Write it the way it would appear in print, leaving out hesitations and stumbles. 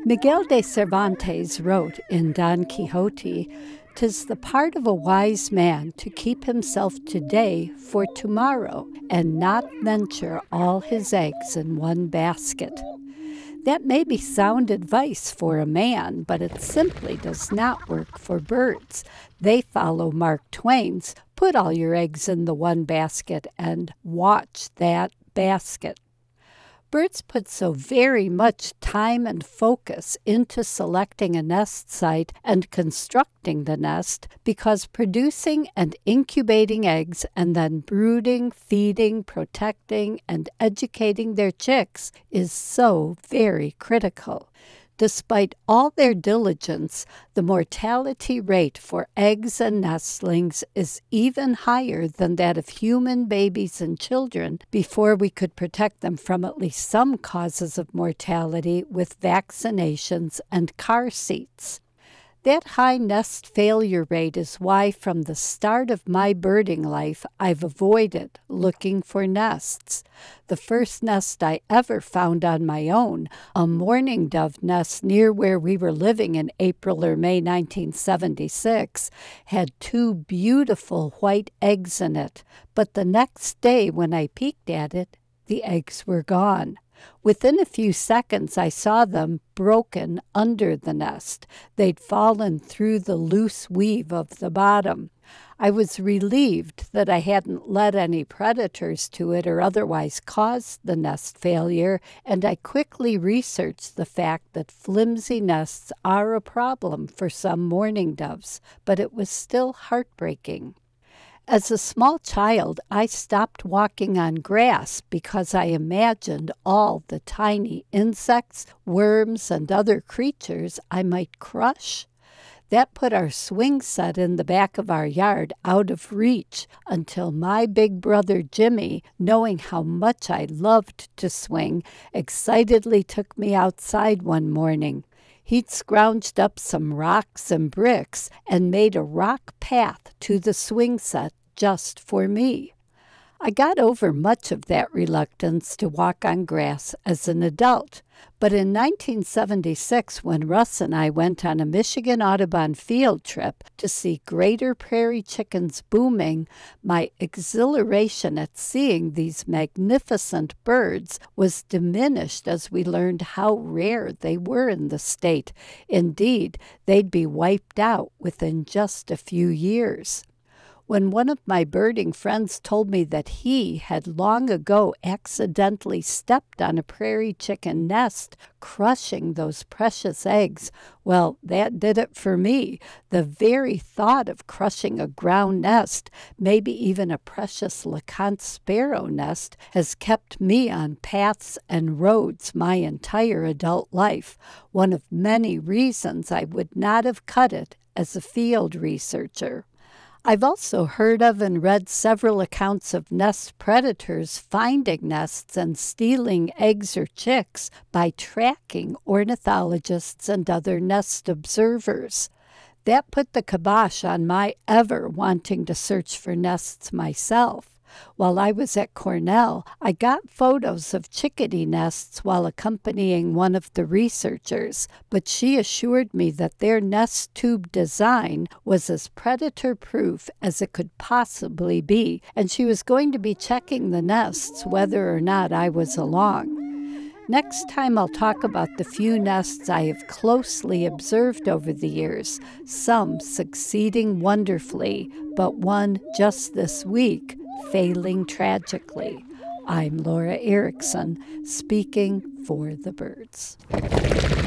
Miguel de Cervantes wrote in Don Quixote, "'Tis the part of a wise man to keep himself today for tomorrow, and not venture all his eggs in one basket." That may be sound advice for a man, but it simply does not work for birds. They follow Mark Twain's, "Put all your eggs in the one basket and watch that basket." Birds put so very much time and focus into selecting a nest site and constructing the nest because producing and incubating eggs and then brooding, feeding, protecting, and educating their chicks is so very critical. Despite all their diligence, the mortality rate for eggs and nestlings is even higher than that of human babies and children before we could protect them from at least some causes of mortality with vaccinations and car seats. That high nest failure rate is why from the start of my birding life I've avoided looking for nests. The first nest I ever found on my own, a mourning dove nest near where we were living in April or May 1976, had 2 beautiful white eggs in it, but the next day when I peeked at it, the eggs were gone. Within a few seconds, I saw them broken under the nest. They'd fallen through the loose weave of the bottom. I was relieved that I hadn't led any predators to it or otherwise caused the nest failure, and I quickly researched the fact that flimsy nests are a problem for some mourning doves, but it was still heartbreaking. As a small child, I stopped walking on grass because I imagined all the tiny insects, worms, and other creatures I might crush. That put our swing set in the back of our yard out of reach until my big brother Jimmy, knowing how much I loved to swing, excitedly took me outside one morning. He'd scrounged up some rocks and bricks and made a rock path to the swing set just for me. I got over much of that reluctance to walk on grass as an adult, but in 1976, when Russ and I went on a Michigan Audubon field trip to see greater prairie chickens booming, my exhilaration at seeing these magnificent birds was diminished as we learned how rare they were in the state. Indeed, they'd be wiped out within just a few years. When one of my birding friends told me that he had long ago accidentally stepped on a prairie chicken nest, crushing those precious eggs, well, that did it for me. The very thought of crushing a ground nest, maybe even a precious LeConte sparrow nest, has kept me on paths and roads my entire adult life, one of many reasons I would not have cut it as a field researcher. I've also heard of and read several accounts of nest predators finding nests and stealing eggs or chicks by tracking ornithologists and other nest observers. That put the kibosh on my ever wanting to search for nests myself. While I was at Cornell, I got photos of chickadee nests while accompanying one of the researchers, but she assured me that their nest tube design was as predator-proof as it could possibly be, and she was going to be checking the nests whether or not I was along. Next time I'll talk about the few nests I have closely observed over the years, some succeeding wonderfully, but one just this week failing tragically. I'm Laura Erickson, speaking for the birds.